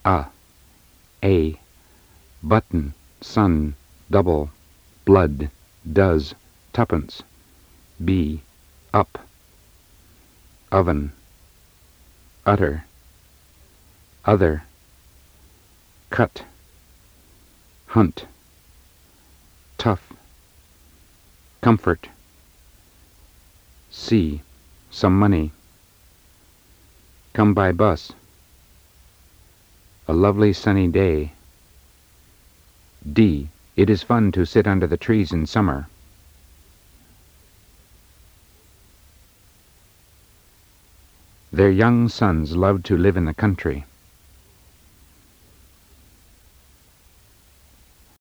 A, button, sun, double, blood, does, tuppence. B, up. Oven, utter, other, cut, hunt, tough, comfort. C, some money. Come by bus. A lovely sunny day. D, it is fun to sit under the trees in summer. Their young sons loved to live in the country.